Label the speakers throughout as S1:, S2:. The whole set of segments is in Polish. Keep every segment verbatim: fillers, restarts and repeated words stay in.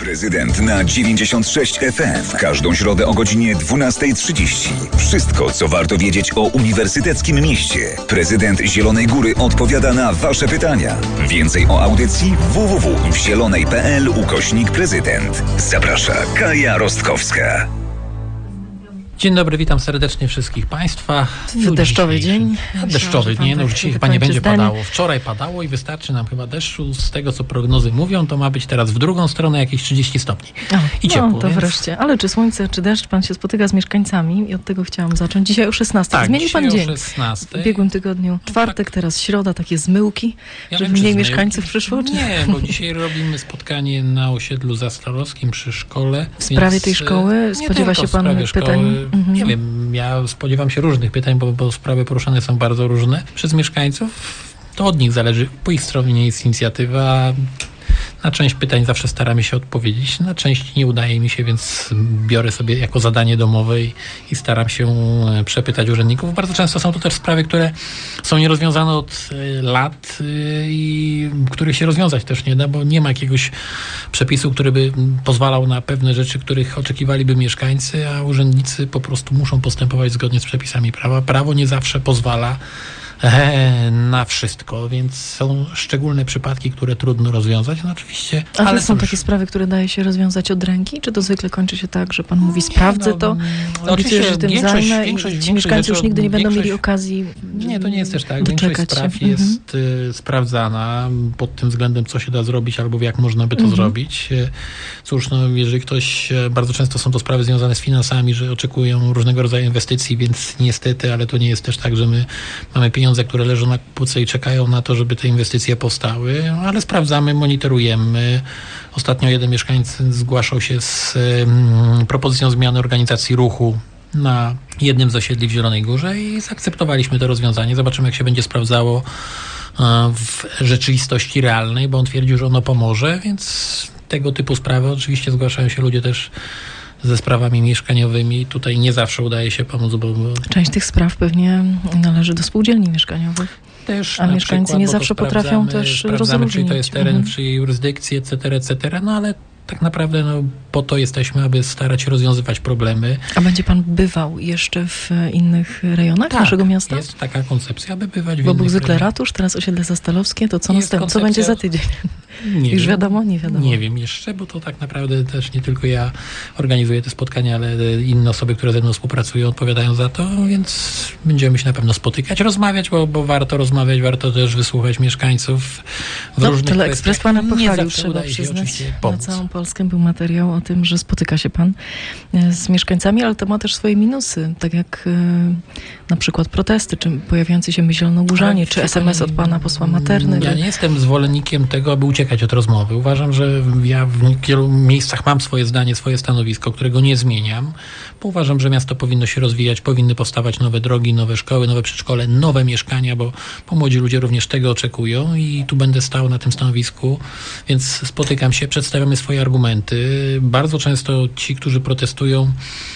S1: Prezydent na dziewięćdziesiąt sześć F M. W każdą środę o godzinie dwunasta trzydzieści. Wszystko, co warto wiedzieć o Uniwersyteckim Mieście. Prezydent Zielonej Góry odpowiada na Wasze pytania. Więcej o audycji w w w kropka w zielonej kropka p l ukośnik prezydent. Zaprasza Kaja Rostkowska.
S2: Dzień dobry, witam serdecznie wszystkich Państwa.
S3: W deszczowy dzień.
S2: Deszczowy dzień, no już dzisiaj chyba nie będzie zdanie. padało. Wczoraj padało i wystarczy nam chyba deszczu. Z tego, co prognozy mówią, to ma być teraz w drugą stronę jakieś trzydzieści stopni.
S3: O,
S2: I ciepło.
S3: No to
S2: więc...
S3: wreszcie. Ale czy słońce, czy deszcz? Pan się spotyka z mieszkańcami i od tego chciałam zacząć. Dzisiaj o szesnastej.
S2: Tak,
S3: Zmienił pan dzień.
S2: szesnastej.
S3: W ubiegłym tygodniu czwartek, no tak. Teraz środa, takie zmyłki,
S2: ja
S3: żeby
S2: wiem,
S3: mniej
S2: zmyłki.
S3: mieszkańców przyszło? Czy?
S2: Nie, bo dzisiaj robimy spotkanie na osiedlu zastalowskim przy szkole.
S3: W sprawie
S2: więc...
S3: tej szkoły spodziewa się pan pytań?
S2: Mhm. Nie wiem, ja spodziewam się różnych pytań, bo, bo sprawy poruszane są bardzo różne przez mieszkańców. To od nich zależy. Po ich stronie jest inicjatywa. Na część pytań zawsze staramy się odpowiedzieć. Na część nie udaje mi się, więc biorę sobie jako zadanie domowe i, i staram się przepytać urzędników. Bardzo często są to też sprawy, które są nierozwiązane od lat i których się rozwiązać też nie da, bo nie ma jakiegoś przepisu, który by pozwalał na pewne rzeczy, których oczekiwaliby mieszkańcy, a urzędnicy po prostu muszą postępować zgodnie z przepisami prawa. Prawo nie zawsze pozwala na wszystko, więc są szczególne przypadki, które trudno rozwiązać. No oczywiście.
S3: A
S2: ale
S3: są
S2: już...
S3: takie sprawy, które daje się rozwiązać od ręki? Czy to zwykle kończy się tak, że pan mówi sprawdzę
S2: no,
S3: to,
S2: no,
S3: obiecuję, że tym
S2: większość,
S3: zajmę
S2: większość,
S3: i ci
S2: większość
S3: mieszkańcy
S2: rzeczy,
S3: już nigdy nie będą
S2: większość...
S3: mieli okazji
S2: Nie, to nie jest też tak. Większość spraw
S3: się.
S2: jest
S3: mhm.
S2: y, sprawdzana pod tym względem, co się da zrobić albo jak można by to
S3: mhm.
S2: zrobić. Cóż, no, jeżeli ktoś, bardzo często są to sprawy związane z finansami, że oczekują różnego rodzaju inwestycji, więc niestety, ale to nie jest też tak, że my mamy pieniądze, które leżą na półce i czekają na to, żeby te inwestycje powstały, ale sprawdzamy, monitorujemy. Ostatnio jeden mieszkańcy zgłaszał się z um, propozycją zmiany organizacji ruchu na jednym z osiedli w Zielonej Górze i zaakceptowaliśmy to rozwiązanie. Zobaczymy, jak się będzie sprawdzało uh, w rzeczywistości realnej, bo on twierdził, że ono pomoże, więc tego typu sprawy oczywiście zgłaszają się ludzie też ze sprawami mieszkaniowymi. Tutaj nie zawsze udaje się pomóc, bo...
S3: Część tych spraw pewnie należy do spółdzielni mieszkaniowych.
S2: Też,
S3: a mieszkańcy
S2: przykład,
S3: nie zawsze potrafią też rozróżnić.
S2: Czy to jest teren
S3: mhm.
S2: w czyjej jurysdykcji, et cetera, et cetera. No ale tak naprawdę no, po to jesteśmy, aby starać się rozwiązywać problemy.
S3: A będzie pan bywał jeszcze w innych rejonach
S2: tak,
S3: naszego miasta?
S2: Jest taka koncepcja, aby bywać w
S3: Bo
S2: innych
S3: był zwykle
S2: rejonach.
S3: ratusz, teraz osiedle zastalowskie, to co
S2: Jest
S3: następne?
S2: koncepcja...
S3: Co będzie za tydzień?
S2: Nie
S3: Już
S2: wiem.
S3: wiadomo? Nie wiadomo.
S2: Nie wiem jeszcze, bo to tak naprawdę też nie tylko ja organizuję te spotkania, ale inne osoby, które ze mną współpracują, odpowiadają za to, więc będziemy się na pewno spotykać, rozmawiać, bo, bo warto rozmawiać, warto też wysłuchać mieszkańców w
S3: no,
S2: różnych
S3: Teleekspres pana pochwalił, trzeba
S2: przyznać.
S3: Na całą Polskę był materiał o tym, że spotyka się pan z mieszkańcami, ale to ma też swoje minusy, tak jak na przykład protesty, czy pojawiający się Zielonogórzanie, czy es em es od pana posła Materny.
S2: Ja nie jestem zwolennikiem tego, aby uciekać od rozmowy. Uważam, że ja w wielu miejscach mam swoje zdanie, swoje stanowisko, którego nie zmieniam, bo uważam, że miasto powinno się rozwijać, powinny powstawać nowe drogi, nowe szkoły, nowe przedszkole, nowe mieszkania, bo, bo młodzi ludzie również tego oczekują i tu będę stał na tym stanowisku, więc spotykam się, przedstawiamy swoje argumenty. Bardzo często ci, którzy protestują,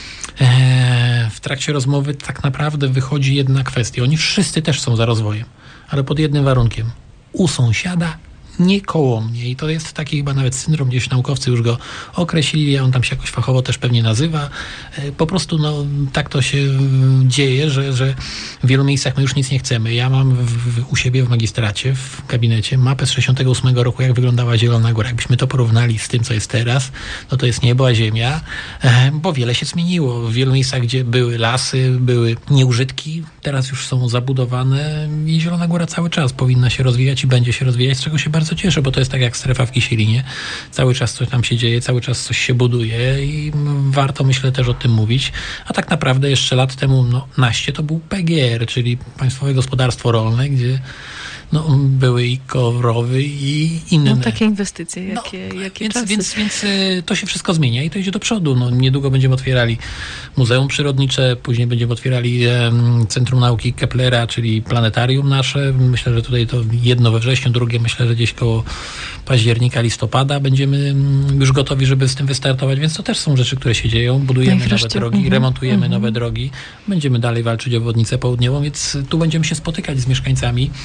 S2: w trakcie rozmowy tak naprawdę wychodzi jedna kwestia. Oni wszyscy też są za rozwojem, ale pod jednym warunkiem. U sąsiada, nie koło mnie. I to jest taki chyba nawet syndrom, gdzieś naukowcy już go określili, a on tam się jakoś fachowo też pewnie nazywa. Po prostu no, tak to się dzieje, że, że w wielu miejscach my już nic nie chcemy. Ja mam w, w, u siebie w magistracie, w gabinecie mapę z sześćdziesiątego ósmego roku, jak wyglądała Zielona Góra. Jakbyśmy to porównali z tym, co jest teraz, no to jest niebo, a ziemia, bo wiele się zmieniło. W wielu miejscach, gdzie były lasy, były nieużytki, teraz już są zabudowane i Zielona Góra cały czas powinna się rozwijać i będzie się rozwijać, z czego się bardzo cieszę, bo to jest tak jak strefa w Kisielinie. Cały czas coś tam się dzieje, cały czas coś się buduje i warto, myślę, też o tym mówić. A tak naprawdę jeszcze lat temu, no, naście to był P G R, czyli Państwowe Gospodarstwo Rolne, gdzie no, były i Kowrowy i inne.
S3: No takie inwestycje, jakie,
S2: no,
S3: jakie
S2: więc,
S3: czasy.
S2: Więc, więc to się wszystko zmienia i to idzie do przodu. No, niedługo będziemy otwierali Muzeum Przyrodnicze, później będziemy otwierali um, Centrum Nauki Keplera, czyli planetarium nasze. Myślę, że tutaj to jedno we wrześniu, drugie myślę, że gdzieś koło października, listopada będziemy już gotowi, żeby z tym wystartować, więc to też są rzeczy, które się dzieją. Budujemy no nowe drogi, mm-hmm, remontujemy mm-hmm. nowe drogi. Będziemy dalej walczyć o obwodnicę południową, więc tu będziemy się spotykać z mieszkańcami. Choćby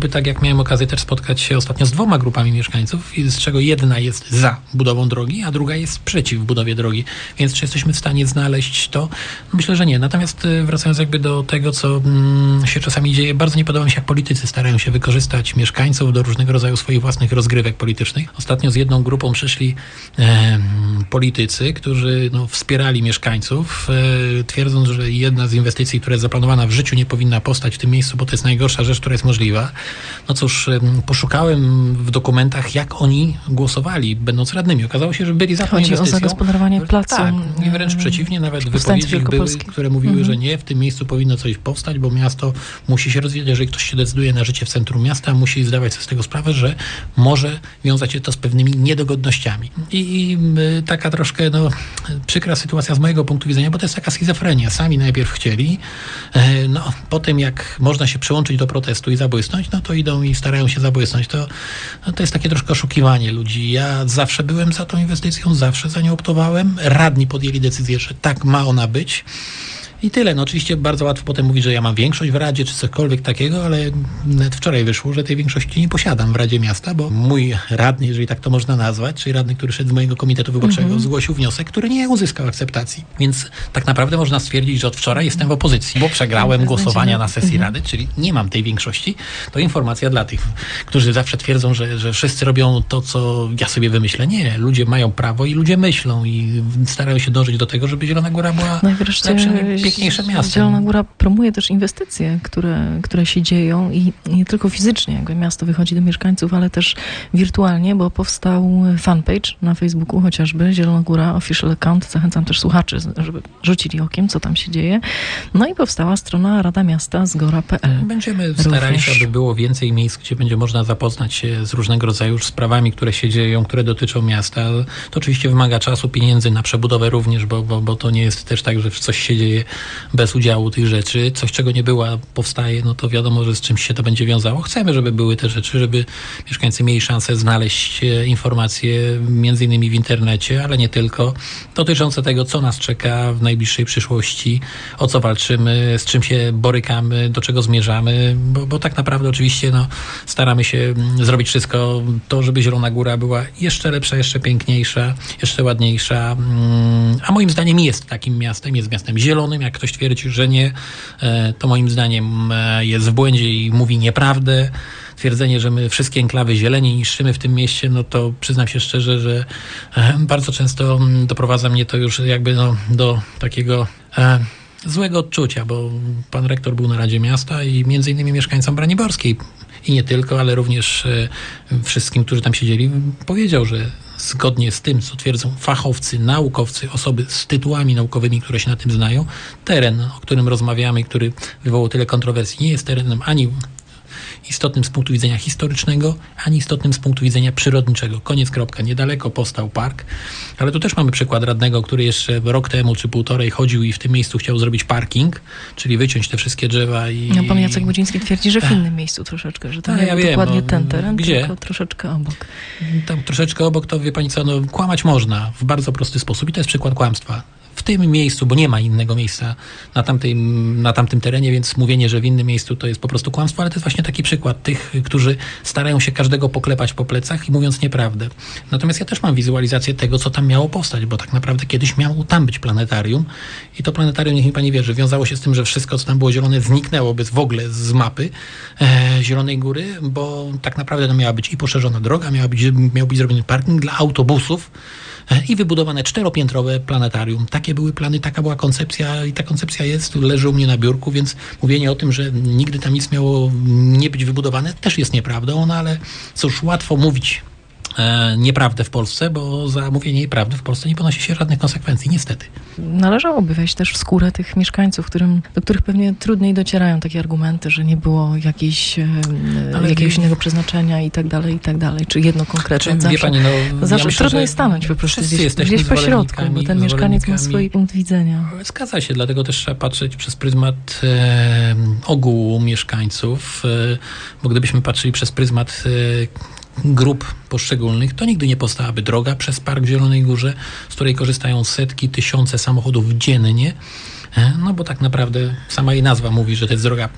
S2: tak jak miałem okazję też spotkać się ostatnio z dwoma grupami mieszkańców, z czego jedna jest za budową drogi, a druga jest przeciw budowie drogi. Więc czy jesteśmy w stanie znaleźć to? Myślę, że nie. Natomiast wracając jakby do tego, co mm, się czasami dzieje, bardzo nie podoba mi się, jak politycy starają się wykorzystać mieszkańców do różnego rodzaju swoich własnych rozgrywek politycznych. Ostatnio z jedną grupą przyszli e, politycy, którzy no, wspierali mieszkańców, e, twierdząc, że jedna z inwestycji, która jest zaplanowana w życiu, nie powinna powstać w tym miejscu, bo to jest najgorsza rzecz, która jest możliwa. No cóż, e, poszukałem w dokumentach, jak oni głosowali, będąc radnymi. Okazało się, że byli za tą
S3: Chodzi
S2: inwestycją.
S3: o zagospodarowanie placu.
S2: Tak, i wręcz przeciwnie, nawet wypowiedzi były, które mówiły, mhm. że nie, w tym miejscu powinno coś powstać, bo miasto musi się rozwijać. Jeżeli ktoś się decyduje na życie w centrum miasta, musi zdawać sobie z tego sprawę, że może wiązać się to z pewnymi niedogodnościami. I, i taka troszkę no, przykra sytuacja z mojego punktu widzenia, bo to jest taka schizofrenia. Sami najpierw chcieli, no potem jak można się przyłączyć do protestu i zabłysnąć, no to idą i starają się zabłysnąć. To, no, to jest takie troszkę oszukiwanie ludzi. Ja zawsze byłem za tą inwestycją, zawsze za nią optowałem. Radni podjęli decyzję, że tak ma ona być. I tyle. No oczywiście bardzo łatwo potem mówić, że ja mam większość w Radzie, czy cokolwiek takiego, ale nawet wczoraj wyszło, że tej większości nie posiadam w Radzie Miasta, bo mój radny, jeżeli tak to można nazwać, czyli radny, który szedł z mojego komitetu wyborczego, mm-hmm. zgłosił wniosek, który nie uzyskał akceptacji. Więc tak naprawdę można stwierdzić, że od wczoraj jestem w opozycji, bo przegrałem głosowania na sesji mm-hmm. Rady, czyli nie mam tej większości. To informacja dla tych, którzy zawsze twierdzą, że, że wszyscy robią to, co ja sobie wymyślę. Nie, ludzie mają prawo i ludzie myślą i starają się dążyć do tego, żeby Zielona Góra była
S3: no i wreszcie
S2: piękniejsze miasto.
S3: Zielona Góra promuje też inwestycje, które, które się dzieją i nie tylko fizycznie, jakby miasto wychodzi do mieszkańców, ale też wirtualnie, bo powstał fanpage na Facebooku chociażby, Zielona Góra Official Account. Zachęcam też słuchaczy, żeby rzucili okiem, co tam się dzieje. No i powstała strona Rada Miasta Zgora kropka pe el.
S2: Będziemy starali się, aby było więcej miejsc, gdzie będzie można zapoznać się z różnego rodzaju sprawami, które się dzieją, które dotyczą miasta. To oczywiście wymaga czasu, pieniędzy na przebudowę również, bo, bo, bo to nie jest też tak, że coś się dzieje bez udziału tych rzeczy. Coś, czego nie było, powstaje, no to wiadomo, że z czymś się to będzie wiązało. Chcemy, żeby były te rzeczy, żeby mieszkańcy mieli szansę znaleźć informacje między innymi w internecie, ale nie tylko, dotyczące tego, co nas czeka w najbliższej przyszłości, o co walczymy, z czym się borykamy, do czego zmierzamy, bo, bo tak naprawdę oczywiście no, staramy się zrobić wszystko to, żeby Zielona Góra była jeszcze lepsza, jeszcze piękniejsza, jeszcze ładniejsza, a moim zdaniem jest takim miastem, jest miastem zielonym. Jak ktoś twierdzi, że nie, to moim zdaniem jest w błędzie i mówi nieprawdę. Twierdzenie, że my wszystkie enklawy zieleni niszczymy w tym mieście, no to przyznam się szczerze, że bardzo często doprowadza mnie to już jakby no, do takiego e, złego odczucia, bo pan rektor był na Radzie Miasta i między innymi mieszkańcom Braniborskiej i nie tylko, ale również e, wszystkim, którzy tam siedzieli, powiedział, że zgodnie z tym, co twierdzą fachowcy, naukowcy, osoby z tytułami naukowymi, które się na tym znają, teren, o którym rozmawiamy, który wywołał tyle kontrowersji, nie jest terenem ani istotnym z punktu widzenia historycznego, ani istotnym z punktu widzenia przyrodniczego. Koniec, kropka. Niedaleko powstał park, ale tu też mamy przykład radnego, który jeszcze rok temu czy półtorej chodził i w tym miejscu chciał zrobić parking, czyli wyciąć te wszystkie drzewa i...
S3: No, pan Jacek Budziński twierdzi, że w innym miejscu troszeczkę, że to nie ja był dokładnie no, ten teren,
S2: gdzie?
S3: tylko troszeczkę obok.
S2: Tam troszeczkę obok to, wie pani co, no, kłamać można w bardzo prosty sposób i to jest przykład kłamstwa. W tym miejscu, bo nie ma innego miejsca na tamtym, na tamtym terenie, więc mówienie, że w innym miejscu to jest po prostu kłamstwo, ale to jest właśnie taki przykład tych, którzy starają się każdego poklepać po plecach i mówiąc nieprawdę. Natomiast ja też mam wizualizację tego, co tam miało powstać, bo tak naprawdę kiedyś miało tam być planetarium i to planetarium, niech mi pani wierzy, wiązało się z tym, że wszystko, co tam było zielone, zniknęłoby w ogóle z mapy e, Zielonej Góry, bo tak naprawdę to miała być i poszerzona droga, miała być, miał być zrobiony parking dla autobusów, i wybudowane czteropiętrowe planetarium. Takie były plany, taka była koncepcja i ta koncepcja jest, leży u mnie na biurku, więc mówienie o tym, że nigdy tam nic miało nie być wybudowane, też jest nieprawdą, no ale cóż, łatwo mówić e, nieprawdę w Polsce, bo za mówienie nieprawdy w Polsce nie ponosi się żadnych konsekwencji, niestety.
S3: Należałoby wejść też w skórę tych mieszkańców, którym, do których pewnie trudniej docierają takie argumenty, że nie było jakiejś, e, jakiegoś innego przeznaczenia i tak dalej, i tak dalej. Czy jedno konkretne.
S2: Znaczy,
S3: zawsze
S2: wie pani, no,
S3: zawsze
S2: ja myślę,
S3: trudno jest stanąć po prostu gdzieś, gdzieś po środku, bo ten mieszkaniec ma swój punkt widzenia.
S2: Zgadza się, dlatego też trzeba patrzeć przez pryzmat e, ogółu mieszkańców, e, bo gdybyśmy patrzyli przez pryzmat e, grup poszczególnych, to nigdy nie powstałaby droga przez Park w Zielonej Górze, z której korzystają setki, tysiące samochodów dziennie, no bo tak naprawdę sama jej nazwa mówi, że to jest droga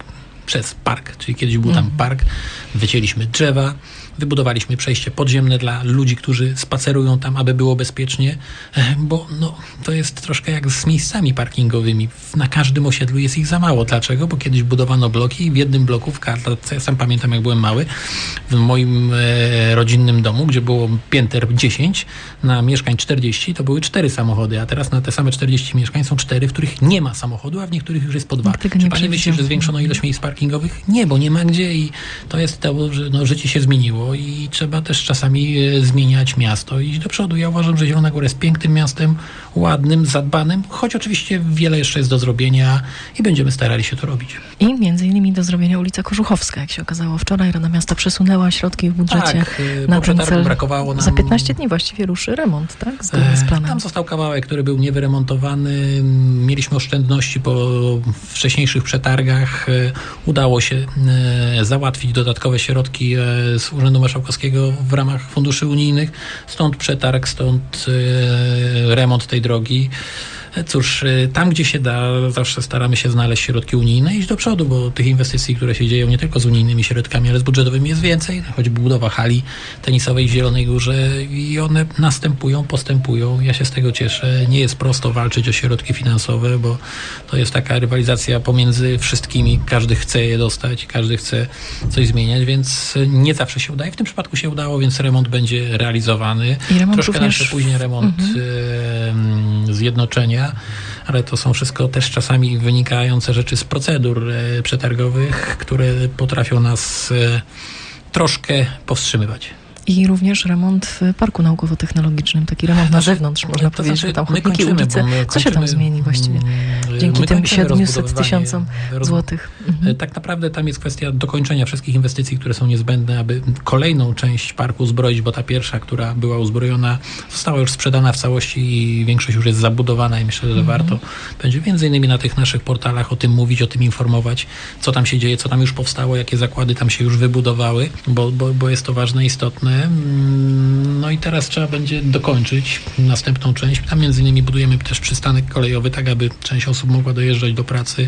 S2: przez park, czyli kiedyś był tam park, wycięliśmy drzewa, wybudowaliśmy przejście podziemne dla ludzi, którzy spacerują tam, aby było bezpiecznie, bo no, to jest troszkę jak z miejscami parkingowymi. Na każdym osiedlu jest ich za mało. Dlaczego? Bo kiedyś budowano bloki i w jednym bloku, w każdym, ja sam pamiętam, jak byłem mały, w moim e, rodzinnym domu, gdzie było pięter dziesięć, na mieszkań czterdzieści, to były cztery samochody, a teraz na te same czterdzieści mieszkań są cztery, w których nie ma samochodu, a w niektórych już jest po dwa. Czy pani myśli, że zwiększono ilość miejsc parkingowych? Nie, bo nie ma gdzie i to jest to, że no, życie się zmieniło i trzeba też czasami zmieniać miasto i iść do przodu. Ja uważam, że Zielona Góra jest pięknym miastem, ładnym, zadbanym, choć oczywiście wiele jeszcze jest do zrobienia i będziemy starali się to robić.
S3: I między innymi do zrobienia ulica Kożuchowska, jak się okazało wczoraj. Rada Miasta przesunęła środki w budżecie
S2: tak,
S3: na
S2: po
S3: ten cel.
S2: Brakowało nam...
S3: Za piętnaście dni właściwie ruszy remont, tak? Zgodnie z planem.
S2: Tam został kawałek, który był niewyremontowany. Mieliśmy oszczędności po wcześniejszych przetargach. Udało się załatwić dodatkowe środki z Urzędu Marszałkowskiego w ramach funduszy unijnych. Stąd przetarg, stąd remont tej drogi. Cóż, tam gdzie się da, zawsze staramy się znaleźć środki unijne i iść do przodu, bo tych inwestycji, które się dzieją nie tylko z unijnymi środkami, ale z budżetowymi jest więcej, choćby budowa hali tenisowej w Zielonej Górze i one następują, postępują. Ja się z tego cieszę. Nie jest prosto walczyć o środki finansowe, bo to jest taka rywalizacja pomiędzy wszystkimi. Każdy chce je dostać, każdy chce coś zmieniać, więc nie zawsze się udaje. W tym przypadku się udało, więc remont będzie realizowany.
S3: I remont
S2: Troszkę
S3: również...
S2: nam się później remont mm-hmm. zjednoczenia, ale to są wszystko też czasami wynikające rzeczy z procedur e, przetargowych, które potrafią nas e, troszkę powstrzymywać.
S3: I również remont w Parku Naukowo-Technologicznym, taki remont na zewnątrz, można
S2: to
S3: powiedzieć,
S2: znaczy,
S3: że tam
S2: my
S3: chodniki,
S2: kończymy,
S3: ulice.
S2: bo my
S3: Co się tam
S2: kończymy,
S3: zmieni właściwie
S2: mm,
S3: dzięki
S2: my
S3: tym
S2: kończymy
S3: siedmiuset tysiącom
S2: roz-
S3: złotych? Mhm.
S2: Tak naprawdę tam jest kwestia dokończenia wszystkich inwestycji, które są niezbędne, aby kolejną część parku uzbroić, bo ta pierwsza, która była uzbrojona, została już sprzedana w całości i większość już jest zabudowana i myślę, że mhm. warto będzie między innymi na tych naszych portalach o tym mówić, o tym informować, co tam się dzieje, co tam już powstało, jakie zakłady tam się już wybudowały, bo, bo, bo jest to ważne, istotne. No i teraz trzeba będzie dokończyć następną część. Tam między innymi budujemy też przystanek kolejowy, tak aby część osób mogła dojeżdżać do pracy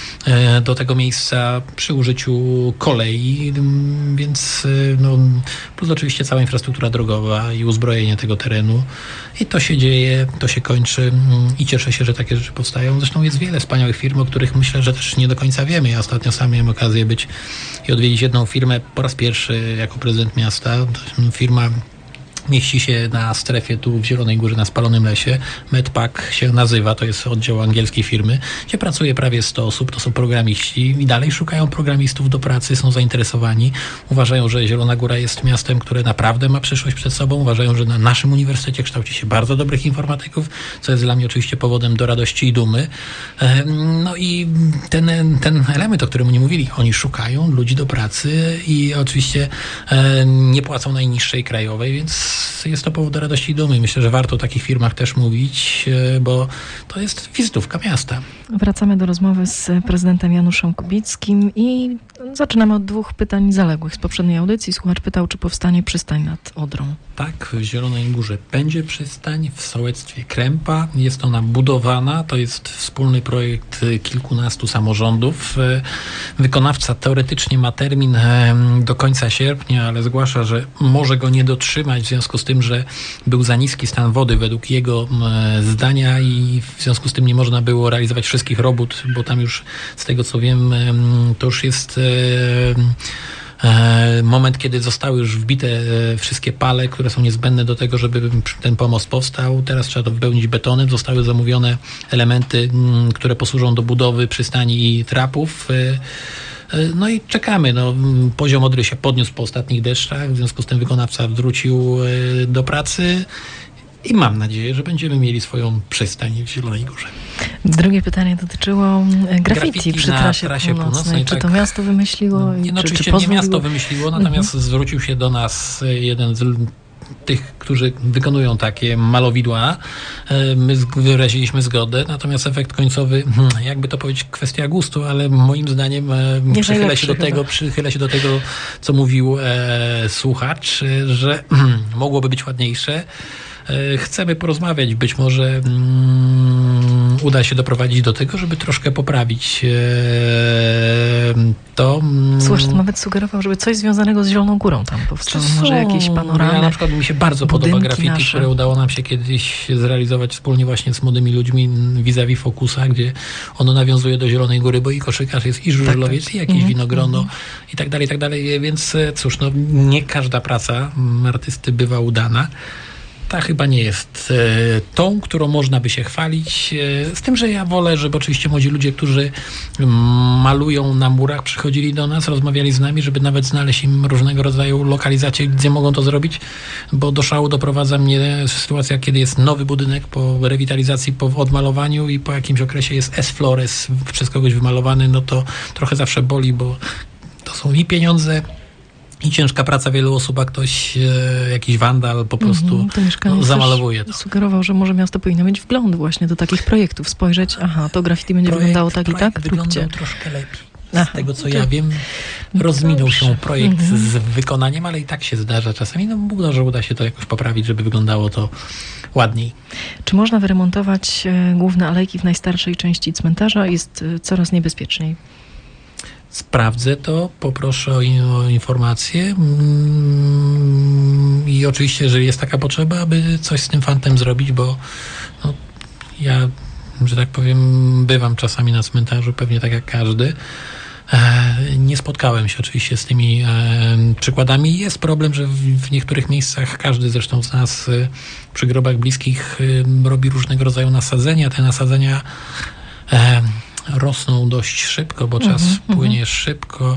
S2: do tego miejsca przy użyciu kolei, więc no, plus oczywiście cała infrastruktura drogowa i uzbrojenie tego terenu. I to się dzieje, to się kończy i cieszę się, że takie rzeczy powstają. Zresztą jest wiele wspaniałych firm, o których myślę, że też nie do końca wiemy. Ja ostatnio sam miałem okazję być i odwiedzić jedną firmę po raz pierwszy jako prezydent miasta. Firma mieści się na strefie tu w Zielonej Górze, na Spalonym Lesie. Medpack się nazywa, to jest oddział angielskiej firmy, gdzie pracuje prawie sto osób, to są programiści i dalej szukają programistów do pracy, są zainteresowani. Uważają, że Zielona Góra jest miastem, które naprawdę ma przyszłość przed sobą. Uważają, że na naszym uniwersytecie kształci się bardzo dobrych informatyków, co jest dla mnie oczywiście powodem do radości i dumy. No i ten, ten element, o którym oni mówili, oni szukają ludzi do pracy i oczywiście nie płacą najniższej krajowej, więc jest to powód do radości i dumy. Myślę, że warto o takich firmach też mówić, bo to jest wizytówka miasta.
S3: Wracamy do rozmowy z prezydentem Januszem Kubickim i zaczynamy od dwóch pytań zaległych z poprzedniej audycji. Słuchacz pytał, czy powstanie przystań nad Odrą.
S2: Tak, w Zielonej Górze będzie przystań, w sołectwie Krępa. Jest ona budowana. To jest wspólny projekt kilkunastu samorządów. Wykonawca teoretycznie ma termin do końca sierpnia, ale zgłasza, że może go nie dotrzymać w związku z tym, że był za niski stan wody według jego zdania i w związku z tym nie można było realizować wszystkich robót, bo tam już z tego co wiem, to już jest moment, kiedy zostały już wbite wszystkie pale, które są niezbędne do tego, żeby ten pomost powstał. Teraz trzeba to wypełnić betonem. Zostały zamówione elementy, które posłużą do budowy przystani i trapów. No i czekamy. No, poziom Odry się podniósł po ostatnich deszczach, w związku z tym wykonawca wrócił do pracy i mam nadzieję, że będziemy mieli swoją przystań w Zielonej Górze.
S3: Drugie pytanie dotyczyło graffiti,
S2: graffiti
S3: przy
S2: na
S3: trasie,
S2: trasie
S3: północnej.
S2: północnej.
S3: Czy
S2: tak,
S3: to miasto wymyśliło?
S2: No,
S3: I
S2: no,
S3: czy,
S2: oczywiście
S3: czy
S2: nie miasto wymyśliło, natomiast mhm. zwrócił się do nas jeden z tych, którzy wykonują takie malowidła. My wyraziliśmy zgodę, natomiast efekt końcowy, jakby to powiedzieć, kwestia gustu, ale moim zdaniem nie przychylę się do chyba. tego, przychylę się do tego, co mówił e, słuchacz, że mogłoby być ładniejsze. Chcemy porozmawiać, być może um, uda się doprowadzić do tego, żeby troszkę poprawić e, to.
S3: Słuchaj, to nawet sugerował, żeby coś związanego z Zieloną Górą tam powstało.
S2: Są,
S3: może jakieś panoramy.
S2: Ja na przykład mi się bardzo podoba graffiti,
S3: nasze.
S2: które udało nam się kiedyś zrealizować wspólnie właśnie z młodymi ludźmi vis-a-vis Focusa, gdzie ono nawiązuje do Zielonej Góry, bo i koszykarz jest, i żużlowiec, tak, tak. i jakieś mm, winogrono mm. i tak dalej, i tak dalej. Więc cóż, no nie każda praca artysty bywa udana. Ta chyba nie jest e, tą, którą można by się chwalić. E, z tym, że ja wolę, żeby oczywiście młodzi ludzie, którzy malują na murach, przychodzili do nas, rozmawiali z nami, żeby nawet znaleźć im różnego rodzaju lokalizacje, gdzie mogą to zrobić, bo do szału doprowadza mnie sytuacja, kiedy jest nowy budynek po rewitalizacji, po odmalowaniu i po jakimś okresie jest S Flores przez kogoś wymalowany, no to trochę zawsze boli, bo to są i pieniądze, i ciężka praca wielu osób, a ktoś, e, jakiś wandal po prostu mm, to no, zamalowuje to.
S3: Sugerował, że może miasto powinno mieć wgląd właśnie do takich projektów, spojrzeć, aha, to graffiti będzie projekt, wyglądało tak i tak,
S2: wyglądał troszkę lepiej. Z aha, tego, co to... ja wiem, rozminął Dobrze. się projekt mm-hmm. z wykonaniem, ale i tak się zdarza czasami. No, może uda się to jakoś poprawić, żeby wyglądało to ładniej.
S3: Czy można wyremontować e, główne alejki w najstarszej części cmentarza? Jest e, coraz niebezpieczniej.
S2: Sprawdzę to, poproszę o, o informację i oczywiście, jeżeli jest taka potrzeba, aby coś z tym fantem zrobić, bo no, ja, że tak powiem, bywam czasami na cmentarzu, pewnie tak jak każdy. E, nie spotkałem się oczywiście z tymi e, przykładami. Jest problem, że w, w niektórych miejscach, każdy zresztą z nas e, przy grobach bliskich e, robi różnego rodzaju nasadzenia. Te nasadzenia e, rosną dość szybko, bo czas mm-hmm, płynie mm-hmm. szybko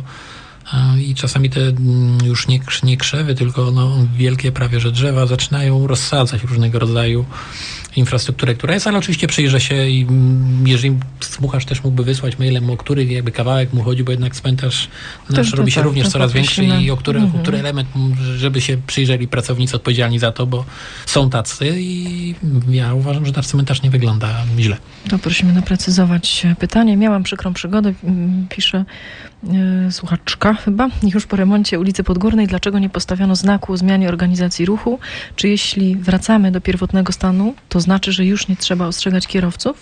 S2: i czasami te już nie, nie krzewy, tylko no, wielkie prawie że drzewa zaczynają rozsadzać różnego rodzaju infrastrukturę, która jest, ale oczywiście przyjrzę się i jeżeli słuchacz też mógłby wysłać mailem, o który jakby kawałek mu chodzi, bo jednak cmentarz nasz to, robi to, się to, również to coraz większy i o który, mm-hmm. o który element, żeby się przyjrzeli pracownicy odpowiedzialni za to, bo są tacy i ja uważam, że nasz cmentarz nie wygląda źle.
S3: To prosimy doprecyzować pytanie. Miałam przykrą przygodę, pisze yy, słuchaczka chyba, już po remoncie ulicy Podgórnej, dlaczego nie postawiono znaku o zmianie organizacji ruchu? Czy jeśli wracamy do pierwotnego stanu, to znaczy, że już nie trzeba ostrzegać kierowców?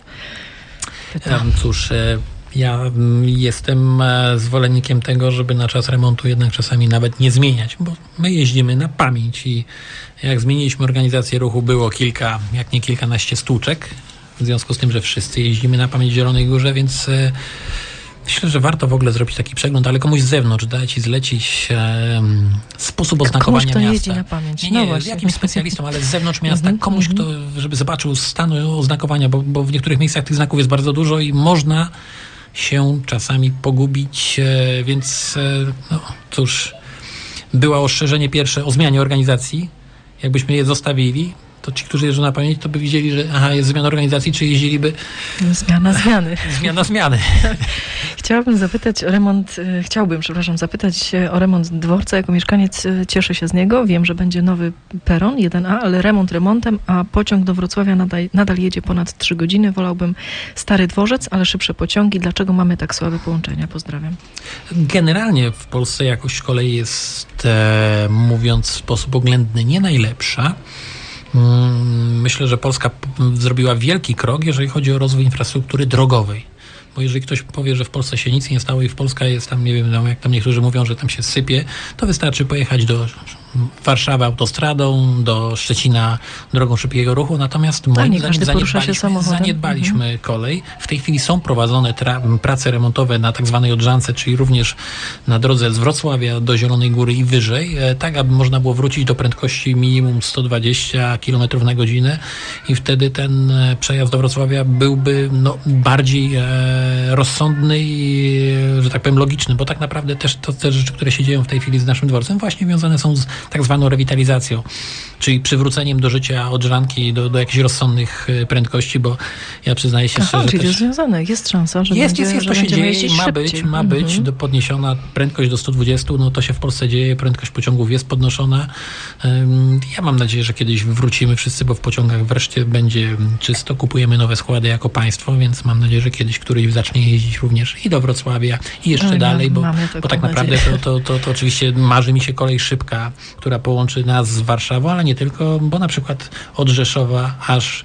S2: Um, cóż, ja jestem zwolennikiem tego, żeby na czas remontu jednak czasami nawet nie zmieniać, bo my jeździmy na pamięć i jak zmieniliśmy organizację ruchu, było kilka, jak nie kilkanaście stłuczek, w związku z tym, że wszyscy jeździmy na pamięć w Zielonej Górze, więc myślę, że warto w ogóle zrobić taki przegląd, ale komuś z zewnątrz dać i zlecić e, sposób oznakowania
S3: komuś, kto
S2: miasta.
S3: Jeździ na pamięć.
S2: Nie, nie,
S3: no
S2: jakimś specjalistą, ale z zewnątrz miasta, komuś, kto, żeby zobaczył stan oznakowania, bo, bo w niektórych miejscach tych znaków jest bardzo dużo i można się czasami pogubić, e, więc e, no cóż, było ostrzeżenie pierwsze o zmianie organizacji. Jakbyśmy je zostawili, to ci, którzy jeżdżą na pamięć, to by widzieli, że aha, jest zmiana organizacji, czy jeździliby...
S3: Zmiana zmiany.
S2: Zmiana zmiany.
S3: Chciałabym zapytać o remont, chciałbym, przepraszam, zapytać o remont dworca. Jako mieszkaniec cieszę się z niego. Wiem, że będzie nowy peron, jeden A, ale remont remontem, a pociąg do Wrocławia nadal, nadal jedzie ponad trzy godziny. Wolałbym stary dworzec, ale szybsze pociągi. Dlaczego mamy tak słabe połączenia? Pozdrawiam.
S2: Generalnie w Polsce jakość kolei jest, e, mówiąc w sposób oględny, nie najlepsza. Myślę, że Polska zrobiła wielki krok, jeżeli chodzi o rozwój infrastruktury drogowej. Bo jeżeli ktoś powie, że w Polsce się nic nie stało i w Polska jest tam, nie wiem, jak tam niektórzy mówią, że tam się sypie, to wystarczy pojechać do Warszawy autostradą, do Szczecina drogą szybkiego ruchu. Natomiast moim zdaniem zaniedbaliśmy, zaniedbaliśmy mhm. kolej. W tej chwili są prowadzone tra- prace remontowe na tak zwanej Odrzance, czyli również na drodze z Wrocławia do Zielonej Góry i wyżej, tak aby można było wrócić do prędkości minimum sto dwadzieścia kilometrów na godzinę i wtedy ten przejazd do Wrocławia byłby no, bardziej e, rozsądny i, że tak powiem, logiczny, bo tak naprawdę też to, te rzeczy, które się dzieją w tej chwili z naszym dworcem, właśnie wiązane są z tak zwaną rewitalizacją, czyli przywróceniem do życia Odrzanki do, do jakichś rozsądnych prędkości, bo ja przyznaję się
S3: Aha,
S2: szczerze,
S3: czyli
S2: że
S3: jest związane, jest szansa, że
S2: jest,
S3: będzie,
S2: jest, jest, to
S3: że
S2: się dzieje i ma
S3: szybciej.
S2: być, ma
S3: mhm.
S2: być do podniesiona prędkość do sto dwadzieścia, no to się w Polsce dzieje, prędkość pociągów jest podnoszona. Ja mam nadzieję, że kiedyś wrócimy wszyscy, bo w pociągach wreszcie będzie czysto, kupujemy nowe składy jako państwo, więc mam nadzieję, że kiedyś któryś zacznie jeździć również i do Wrocławia i jeszcze
S3: Oj,
S2: dalej, bo, bo tak
S3: nadzieję.
S2: naprawdę to, to, to, to oczywiście marzy mi się kolej szybka, która połączy nas z Warszawą, ale nie tylko, bo na przykład od Rzeszowa aż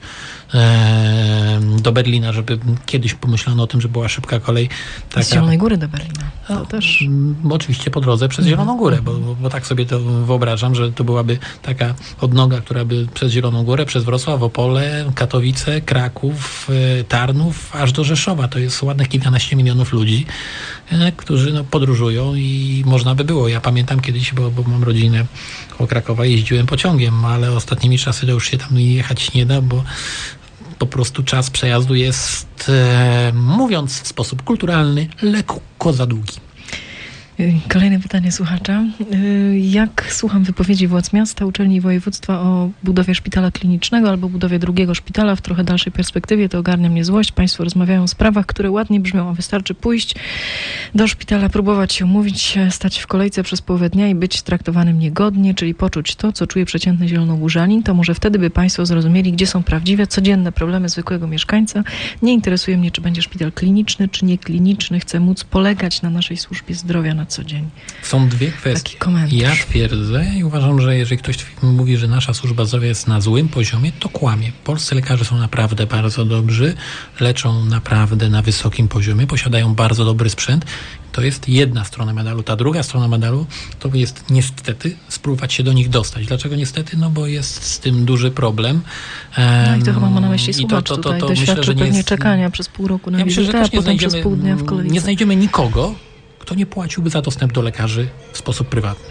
S2: e, do Berlina, żeby kiedyś pomyślano o tym, że była szybka kolej. Taka,
S3: z Zielonej Góry do Berlina. To no, też...
S2: Oczywiście po drodze przez Zieloną Górę, bo, bo, bo tak sobie to wyobrażam, że to byłaby taka odnoga, która by przez Zieloną Górę, przez Wrocław, Opole, Katowice, Kraków, Tarnów, aż do Rzeszowa. To jest ładnych kilkanaście milionów ludzi, którzy no, podróżują i można by było. Ja pamiętam kiedyś, bo, bo mam rodzinę koło Krakowa, jeździłem pociągiem, ale ostatnimi czasy to już się tam jechać nie da, bo po prostu czas przejazdu jest, e, mówiąc w sposób kulturalny, lekko za długi.
S3: Kolejne pytanie słuchacza. Jak słucham wypowiedzi władz miasta, uczelni i województwa o budowie szpitala klinicznego albo budowie drugiego szpitala w trochę dalszej perspektywie, to ogarnia mnie złość. Państwo rozmawiają o sprawach, które ładnie brzmią, a wystarczy pójść do szpitala, próbować się umówić, stać w kolejce przez połowę dnia i być traktowanym niegodnie, czyli poczuć to, co czuje przeciętny zielonogórzanin, to może wtedy by Państwo zrozumieli, gdzie są prawdziwe, codzienne problemy zwykłego mieszkańca. Nie interesuje mnie, czy będzie szpital kliniczny, czy niekliniczny. Chcę móc polegać na naszej służbie zdrowia na co dzień.
S2: Są dwie kwestie. Ja twierdzę i uważam, że jeżeli ktoś mówi, że nasza służba zdrowia jest na złym poziomie, to kłamie. Polscy lekarze są naprawdę bardzo dobrzy, leczą naprawdę na wysokim poziomie, posiadają bardzo dobry sprzęt. To jest jedna strona medalu. Ta druga strona medalu to jest niestety spróbować się do nich dostać. Dlaczego niestety? No bo jest z tym duży problem.
S3: No i to chyba ma na myśli słuchacz to, to, to, to, tutaj. Doświadczył myślę, że pewnie jest, czekania przez pół roku na ja wizytę, myślę, że a potem przez pół dnia w kolejce.
S2: Nie znajdziemy nikogo, kto nie płaciłby za dostęp do lekarzy w sposób prywatny.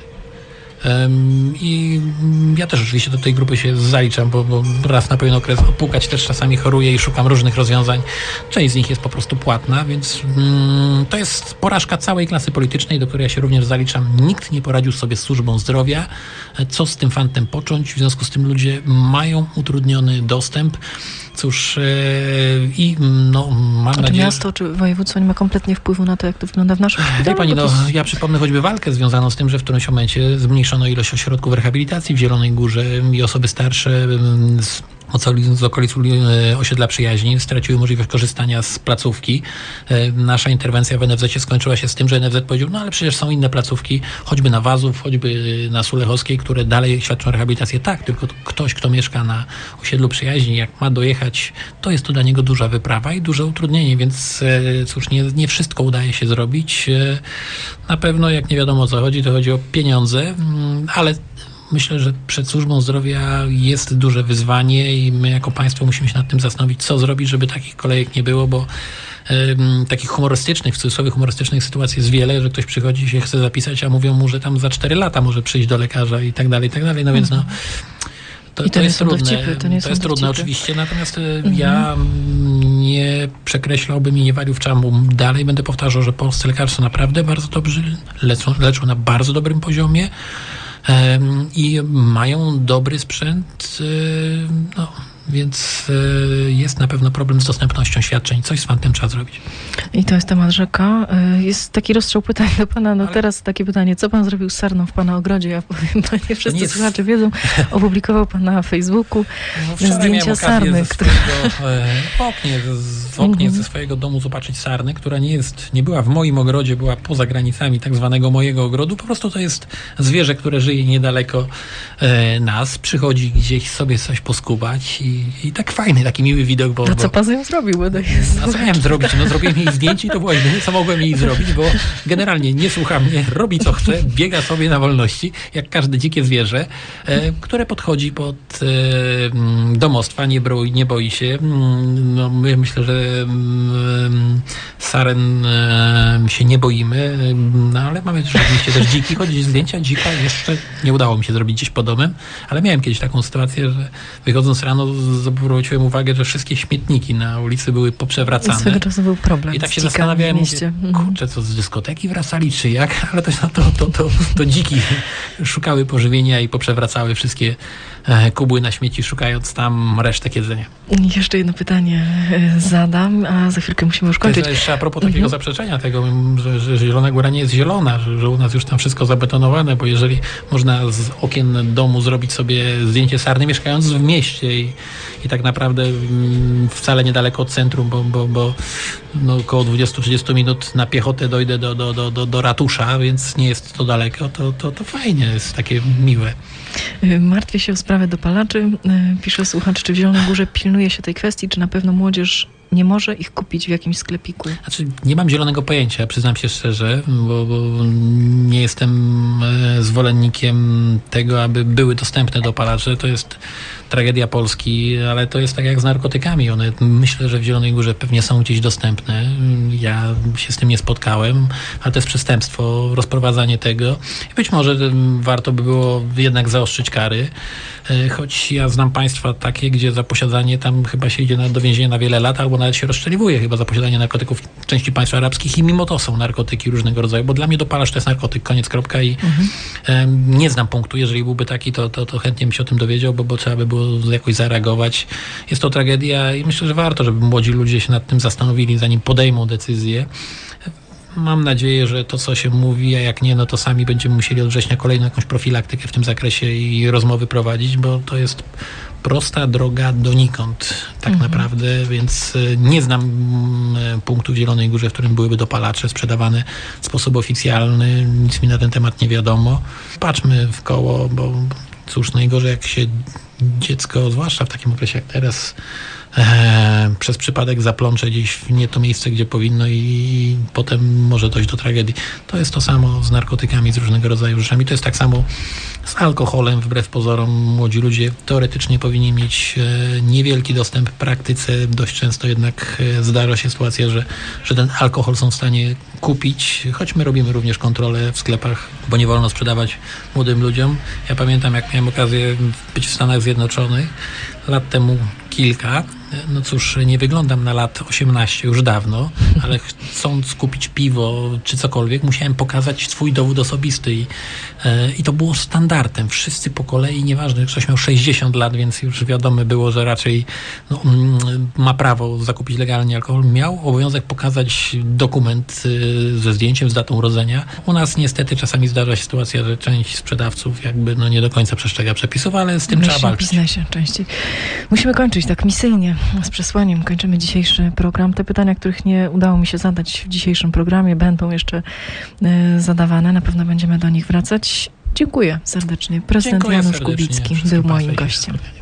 S2: Um, I ja też oczywiście do tej grupy się zaliczam, bo, bo raz na pewien okres odpukać też czasami choruję i szukam różnych rozwiązań. Część z nich jest po prostu płatna, więc um, to jest porażka całej klasy politycznej, do której ja się również zaliczam. Nikt nie poradził sobie z służbą zdrowia. Co z tym fantem począć? W związku z tym ludzie mają utrudniony dostęp. Cóż, yy, i no mam
S3: czy
S2: nadzieję...
S3: miasto, czy województwo nie ma kompletnie wpływu na to, jak to wygląda w naszym szpitalu?
S2: Wie pani, no, ja przypomnę choćby walkę związaną z tym, że w którymś momencie zmniejszono ilość ośrodków rehabilitacji w Zielonej Górze i osoby starsze z z okolic osiedla Przyjaźni straciły możliwość korzystania z placówki. Nasza interwencja w en ef zecie skończyła się z tym, że en ef zet powiedział, no ale przecież są inne placówki, choćby na Wazów, choćby na Sulechowskiej, które dalej świadczą rehabilitację. Tak, tylko ktoś, kto mieszka na osiedlu Przyjaźni, jak ma dojechać, to jest to dla niego duża wyprawa i duże utrudnienie, więc cóż, nie, nie wszystko udaje się zrobić. Na pewno, jak nie wiadomo o co chodzi, to chodzi o pieniądze, ale myślę, że przed służbą zdrowia jest duże wyzwanie i my jako państwo musimy się nad tym zastanowić, co zrobić, żeby takich kolejek nie było, bo um, takich humorystycznych, w cudzysłowie humorystycznych sytuacji jest wiele, że ktoś przychodzi i się chce zapisać, a mówią mu, że tam za cztery lata może przyjść do lekarza i tak dalej, i tak dalej. No więc no, to,
S3: to,
S2: to jest trudne.
S3: Dowcipy, to nie
S2: to jest trudne
S3: dowcipy.
S2: Oczywiście, natomiast mhm. ja nie przekreślałbym i nie walił w czambu. Dalej będę powtarzał, że polscy lekarze są naprawdę bardzo dobrzy, leczą, leczą na bardzo dobrym poziomie i mają dobry sprzęt, no, więc jest na pewno problem z dostępnością świadczeń. Coś z fantem trzeba zrobić.
S3: I to jest temat rzeka. Jest taki rozstrzał pytań do pana. No ale... teraz takie pytanie. Co pan zrobił z sarną w pana ogrodzie? Ja powiem, nie wszyscy jest... słuchacze wiedzą. Opublikował pan na Facebooku no, zdjęcia sarny. Które...
S2: W oknie, w oknie ze swojego domu zobaczyć sarnę, która nie jest, nie była w moim ogrodzie, była poza granicami tak zwanego mojego ogrodu. Po prostu to jest zwierzę, które żyje niedaleko e, nas. Przychodzi gdzieś sobie coś poskubać i, i tak fajny, taki miły widok. Bo,
S3: A co
S2: bo...
S3: pan z nią zrobił? Bo to jest...
S2: A co miałem zrobić? No zrobiłem jej zdjęcie i to było jedyne, co mogłem jej zrobić, bo generalnie nie słucha mnie, robi co chce, biega sobie na wolności, jak każde dzikie zwierzę, e, które podchodzi pod e, domostwa, nie, broi, nie boi się. No, my myślę, że saren się nie boimy, no ale mamy też oczywiście też dziki, choć zdjęcia dzika jeszcze nie udało mi się zrobić gdzieś pod domem, ale miałem kiedyś taką sytuację, że wychodząc rano zwróciłem uwagę, że wszystkie śmietniki na ulicy były poprzewracane.
S3: Swego czasu był problem.
S2: I tak się zastanawiałem, mówię, kurczę, co z dyskoteki wracali, czy jak? Ale to, to, to, to, to dziki szukały pożywienia i poprzewracały wszystkie kubły na śmieci, szukając tam resztek jedzenia.
S3: Jeszcze jedno pytanie zadam, a za chwilkę musimy już kończyć.
S2: To jeszcze a propos takiego mhm. zaprzeczenia tego, że, że Zielona Góra nie jest zielona, że, że u nas już tam wszystko zabetonowane, bo jeżeli można z okien domu zrobić sobie zdjęcie sarny, mieszkając w mieście i, i tak naprawdę mm, wcale niedaleko od centrum, bo, bo, bo no, około dwadzieścia do trzydziestu minut na piechotę dojdę do, do, do, do, do ratusza, więc nie jest to daleko, to, to, to fajnie, jest takie miłe.
S3: Martwię się o sprawę dopalaczy. Pisze słuchacz, czy w Zielonej Górze pilnuje się tej kwestii, czy na pewno młodzież nie może ich kupić w jakimś sklepiku?
S2: Znaczy, nie mam zielonego pojęcia, przyznam się szczerze, bo, bo nie jestem zwolennikiem tego, aby były dostępne dopalacze. To jest tragedia Polski, ale to jest tak jak z narkotykami. One, myślę, że w Zielonej Górze pewnie są gdzieś dostępne. Ja się z tym nie spotkałem, ale to jest przestępstwo, rozprowadzanie tego. Być może warto by było jednak zaostrzyć kary, choć ja znam państwa takie, gdzie za posiadanie tam chyba się idzie do więzienia na wiele lat, albo nawet się rozstrzeliwuje chyba za posiadanie narkotyków w części państw arabskich i mimo to są narkotyki różnego rodzaju, bo dla mnie dopalacz to jest narkotyk, koniec, kropka i mhm. um, nie znam punktu, jeżeli byłby taki, to, to, to chętnie bym się o tym dowiedział, bo, bo trzeba by było jakoś zareagować. Jest to tragedia i myślę, że warto, żeby młodzi ludzie się nad tym zastanowili, zanim podejmą decyzję. Mam nadzieję, że to, co się mówi, a jak nie, no to sami będziemy musieli od września kolejną jakąś profilaktykę w tym zakresie i rozmowy prowadzić, bo to jest prosta droga donikąd tak mhm. naprawdę, więc nie znam punktu w Zielonej Górze, w którym byłyby dopalacze sprzedawane w sposób oficjalny. Nic mi na ten temat nie wiadomo. Patrzmy w koło, bo cóż, najgorzej jak się dziecko, zwłaszcza w takim okresie jak teraz, e, przez przypadek zaplącze gdzieś w nie to miejsce, gdzie powinno i potem może dojść do tragedii. To jest to samo z narkotykami, z różnego rodzaju rzeczami. To jest tak samo z alkoholem, wbrew pozorom. Młodzi ludzie teoretycznie powinni mieć e, niewielki dostęp w praktyce. Dość często jednak e, zdarza się sytuacja, że, że ten alkohol są w stanie kupić, choć my robimy również kontrolę w sklepach, bo nie wolno sprzedawać młodym ludziom. Ja pamiętam, jak miałem okazję być w Stanach Zjednoczonych lat temu kilka. No cóż, nie wyglądam na lat osiemnaście już dawno, ale chcąc kupić piwo czy cokolwiek, musiałem pokazać swój dowód osobisty i, e, i to było standardem. Wszyscy po kolei, nieważne, ktoś miał sześćdziesiąt lat, więc już wiadomo było, że raczej no, ma prawo zakupić legalnie alkohol. Miał obowiązek pokazać dokument y, ze zdjęciem, z datą urodzenia. U nas niestety czasami zdarza się sytuacja, że część sprzedawców jakby no, nie do końca przestrzega przepisów, ale z tym trzeba walczyć. W
S3: biznesie częściej. Musimy kończyć tak misyjnie. Z przesłaniem kończymy dzisiejszy program. Te pytania, których nie udało mi się zadać w dzisiejszym programie, będą jeszcze y, zadawane. Na pewno będziemy do nich wracać. Dziękuję serdecznie. Prezydent
S2: Dziękuję
S3: Janusz
S2: serdecznie.
S3: Kubicki był moim gościem.